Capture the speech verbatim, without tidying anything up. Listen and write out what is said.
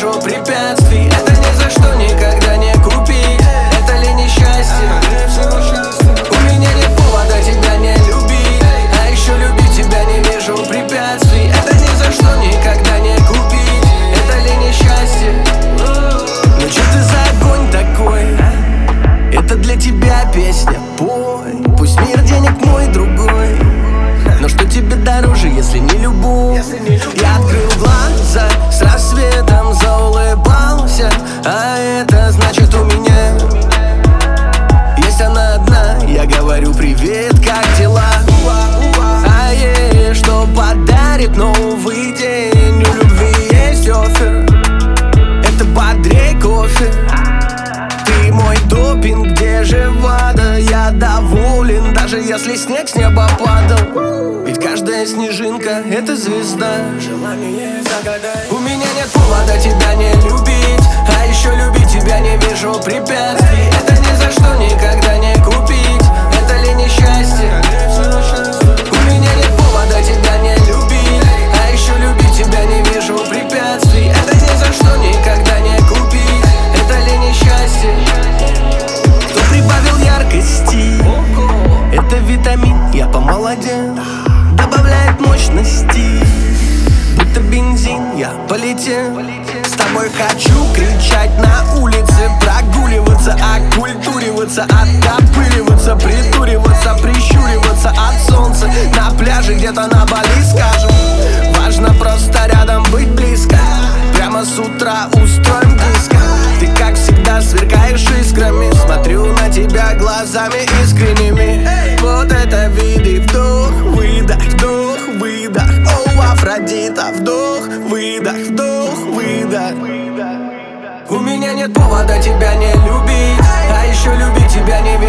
вижу препятствий. Это ни за что никогда не купить, это ли не счастье? У меня нет повода тебя не любить, а еще любить тебя не вижу препятствий. Это ни за что никогда не купить, это ли не счастье? Ну че ты за огонь такой? Это для тебя песня, пой. Пусть мир денег мой другой, но что тебе дороже, если не любовь? Я открыл глаза, с рассветом заулыбался, а это значит у меня есть она одна. Я говорю привет, как дела? А ей что подарит новый день? У любви есть оффер, это бодрей кофе. Ты мой допинг, где же вода? Я доволен, даже если снег с неба падал. Ведь каждая снежинка — это звезда. Желание загадай. У меня нет повода тебя не любить, а еще любить тебя не вижу препятствий. Это ни за что никогда не купить, это ли не счастье? У меня нет повода тебя не любить, а еще любить тебя не вижу препятствий. Это ни за что никогда не купить, это ли не счастье? Кто прибавил яркости? Это витамин, я помолодел, добавляет мощности, будто бензин, я полетел. С тобой хочу кричать на улице, прогуливаться, оккультуриваться, оттопыриваться, притуриваться, прищуриваться от солнца. На пляже где-то на Бали, скажем. Важно просто рядом быть близко, прямо с утра устроим диско. Ты как всегда сверкаешь искрами, смотрю на тебя глазами искренними. Вот это виды, вдох, выдох, вдох, выдох. О, Афродита, вдох, выдох, вдох, выдох. У меня нет повода тебя не любить, а еще любить тебя не